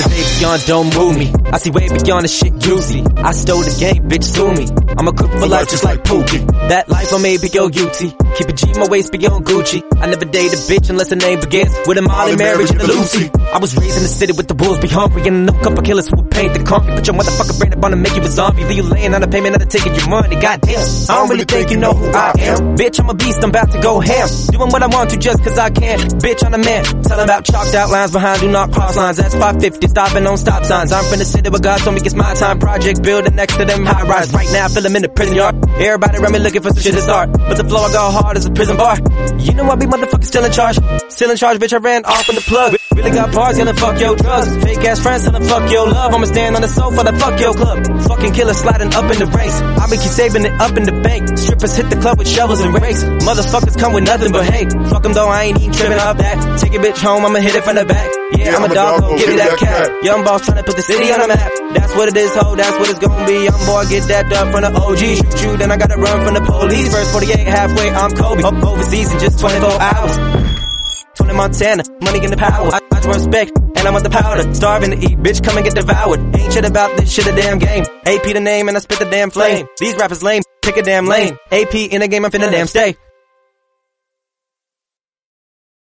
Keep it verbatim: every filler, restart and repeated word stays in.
cause way beyond don't move me. I see way beyond the shit you see. I stole the game, bitch, sue me. I'm a cook for life just like Pookie. That life I made beyond U T. Keep a G, my waist beyond Gucci. I never date a bitch unless her name begins with a Molly marriage and a Lucy. I was raised in the city with the wolves be hungry, and no couple killers who would paint the concrete. Put your motherfucker brain up on to make you a zombie. Leave you laying on a payment, not taking your money. Goddamn, I don't really think you know who I am. Bitch, I'm a beast, I'm about to go ham. Doing what I want to just cause I can. Bitch, I'm a man. Telling about chalked out lines behind, do not cross lines. That's five fifty, stopping on stop signs. I'm from the city where God told me it's my time. Project building next to them high rise. Right now, I feel them in the prison yard. Everybody around me looking for some shit to start. But the flow I go hard as a prison bar. You know I be motherfucking still in charge. Still in charge, bitch, I ran off with the plug. Really got bars, yelling fuck your drugs. Fake ass friends telling fuck your love. I'ma stand on the sofa like fuck your club. Fucking killer sliding up in the race. I be keep saving it up in the bank. Strippers hit the club with shovels and rakes. Motherfuckers come with nothing but hate. Fuck them though, I ain't even tripping off that. Take a bitch home, I'ma hit it from the back. Yeah, yeah I'm, I'm a dog, go give me that cat. Young boss trying to put the city on the map. That's what it is, ho, that's what it's gonna be. Young boy, get that dub from the O G. Shoot you, then I gotta run from the police. First forty-eight, halfway, I'm Kobe. Up overseas in just twenty-four hours. twenty Montana, money in the power. I, I respect, and I want the powder. Starving to eat, bitch, come and get devoured. Ain't shit about this shit a damn game. A P the name, and I spit the damn flame. These rappers lame, pick a damn lane. A P in the game, I'm finna damn stay.